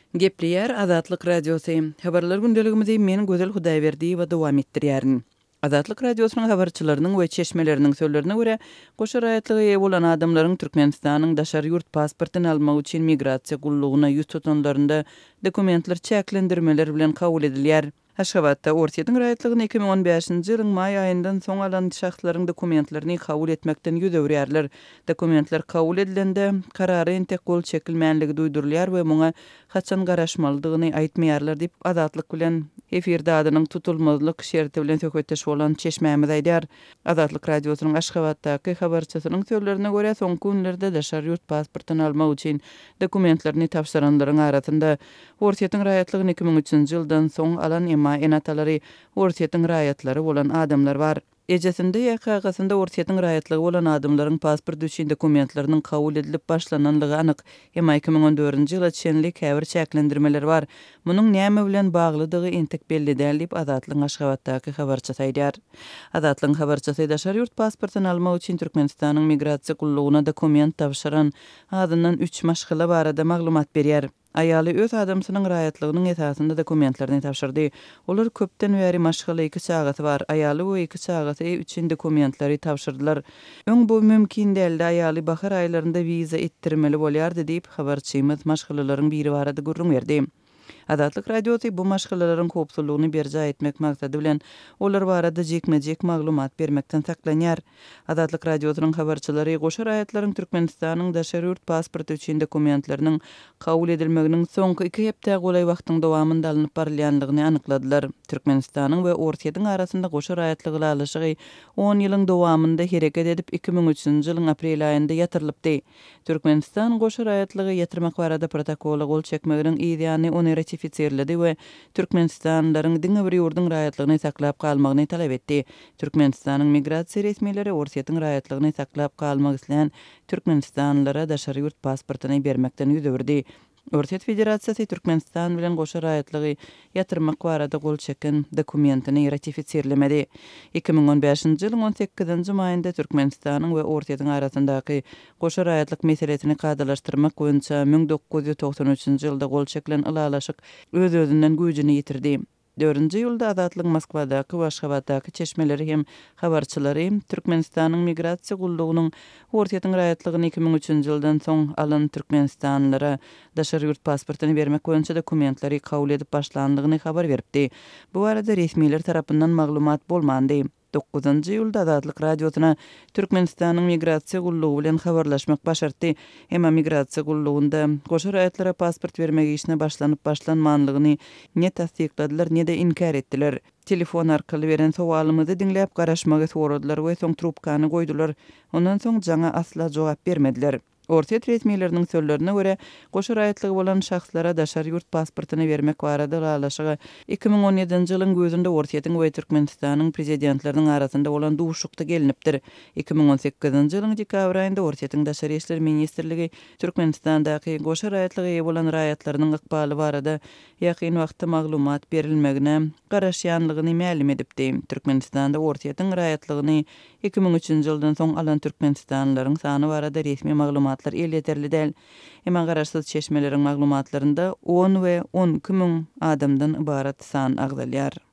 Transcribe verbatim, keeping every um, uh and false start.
Gepliýär Azatlyk Radiosy. Habarlar gündeligimizi meni gözel Hudaýberdi we dowam etdirýärin. Azatlyk Radiosynyň habarçylarynyň we çeşmeleriniň sözlerine görä, goşa raýatlygy eýe bolan adamlaryň Türkmenistanyň daşary ýurt pasportyny almak üçin migrasiýa gullugyna ýüz tutanlarynda dokumentler çäklendirmeler bilen kabul edilýär. Aşgabatda Ortiýetiň raýatlygyny iki ming on beşinji ýylyň may aýyndan soň alan şahslaryň dokumentlerini kabul etmekden ýüz öwrýärler. Dokumentler kabul edilende karary entek gol çekilmänligi duýdurulýar we muňa haçan garaşmalydygyny aýtmaýarlar diýip Azatlyk bilen efirde adynyň tutulmazlyk şerti bilen söhbetdeş bolan çeşmämiz aýdýar. Azatlyk Radiosynyň Aşgabatdaky habarçysynyň sözlerine görä soňky günlerde daşary ýurt pasportyny almak üçin dokumentlerini tapşyranlaryň arasynda Ortiýetiň raýatlygyny iki ming üçinji ýyldan soň alan emma enatalary Ortiýetiň raýatlary bolan adamlar bar. Ejesinde ýa-kagasynda Ortiýetiň raýatlygy bolan adamlaryň pasport üçin dokumentleriniň kabul edilip başlananlygy anyk. Emma iki ming on dördünji ýyla çenlik häbir çäklendirmeler bar. Munyň näme bilen baglydygy entek belli däl diýip Azatlyň Aşgabatdaky habarçysy aýdýar. Azatlyň habarçysy daşary ýurt pasportyny almak üçin Türkmenistanyň migrasiýa gullugyna dokument tapşyran adyndan üç maşgala barada maglumat berýär. Aýaly öz adamsynyň raýatlygynyň esasynda dokumentlerini tapşyrdy. Olar köpden bäri maşgala iki çagaty bar. Aýaly we iki çagaty üçin dokumentleri tapşyrdylar. Öň bu mümkin däldi. Aýaly bahar aýlarynda wiza etdirmeli bolýardy diýip habarçymyz maşgalalaryň biri barada gurrun berdi. Azatlyk Radiosy bu maşgalalaryň howpsuzlygyny berja etmek maksady bilen olar barada jekmejek maglumat bermekden saklanýar. Azatlyk Radiosynyň habarçylary goşa raýatlaryň Türkmenistanyň daşary ýurt pasporty üçin dokumentleriniň kabul edilmeginiň soňky iki hepde golay wagtyň dowamynda alınıp barylýanlygyny anykladylar. Türkmenistanyň we Ortiýetiň arasynda goşa raýatlygy alşygy on ýylyň dowamynda hereket edip iki ming üçinji ýylyň aprel aýynda ýatyrylypdy. Türkmenistan goşa raýatlygy ýatyrmak barada protokola gol çekmeginiň ideýany ony ratifisirledi we Türkmenistanlaryň diňe bir ýurdun raýatlygyny saklap kalmagyny talap etdi. Türkmenistanyň migrasiýa resmiýetleri Ortiýetiň raýatlygyny saklap kalmak isleýän Türkmenistanlara daşary ýurt pasportyny bermekden ýüz öwrdi. Ortiýet Federasiýasy Türkmenistan bilen goşa raýatlygy ýatyrmak barada gol çeken dokumentini ratifisirlemedi. iki ming on beşinji ýylyň on sekizinji maýynda Türkmenistanyň we Ortiýetiň arasyndaky goşa raýatlyk meselesini gadalaşdyrmak boýunça ming dokuz ýüz toksan üçinji ýylda gol çekilen ylalaşyk öz-özünden güýjüni ýitirdi. dördünji ýylda Azatlyk Moskwadaky we Aşgabatdaky çeşmeleri hem habarçylary Türkmenistanyň migrasiýa gullugynyň Ortiýetiň raýatlygyny iki ming üçinji ýyldan soň alan Türkmenistanlylara daşary ýurt pasportyny bermek boýunça dokumentleri kabul edip başlandygyny habar beripdi. Bu arada resmiýetler tarapyndan maglumat bolmandy. dokuzunji ýylda Azatlyk Radiosyna Türkmenistanyň migrasiýa gullugy bilen habarlaşmak başardy. Emma migrasiýa gullugynda goşa raýatlara pasport bermek işine başlanyp başlanmanlygyny ne tasdiklediler ne de inkar etdiler. Telefon arkaly beren sowalymyzy diňläp garaşmagy soradylar we soň trubkany goýdular. Ondan soň jaňa asla jogap bermediler. Ortiýet resmiýetleriniň sözlerine görä, goşa raýatlygy bolan şahslara daşary ýurt pasportyny bermek barada ýalaşygy iki ming on ýedinji ýylyň gözünde Ortiýetiň we Türkmenistanyň prezidentleriniň arasynda bolan duşukda gelinipdir. iki ming on sekizinji ýylyň dekabr aýynda Ortiýetiň daşary işler ministrligi Türkmenistandaky goşa raýatlygy bolan raýatlarynyň ykbaly barada ýakyn wagtda maglumat berilmegine garaşýanlygyny ma'lum edipdi. Türkmenistanda Ortiýetiň raýatlygyny iki ming üçinji ýyldan soň alan Türkmenistanlylaryň sany barada resmi maglumat el yeterli däl. Emma garaşsyz çeşmeleriň maglumatlarynda on we on iki ming adamdan ibarat san agdalýar.